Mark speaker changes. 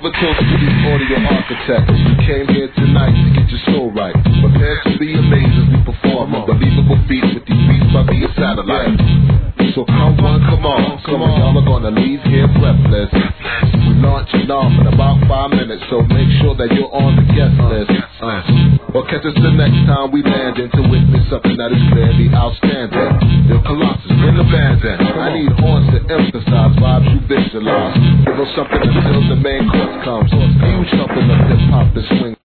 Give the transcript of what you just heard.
Speaker 1: give a toast to these audio architects. You came here tonight to get your soul right. Prepare to be amazed as we perform unbelievable feats with these beats by via satellite. So come on, y'all are gonna leave here breathless. We launching off in about 5 minutes, so make sure that you're on the guest list. Or catch us the next time we land in to witness something that is clearly outstanding. The Colossus in the band then. I need horns to emphasize vibes you visualize. Give us something until the main course comes. Huge something of hip hop to swing.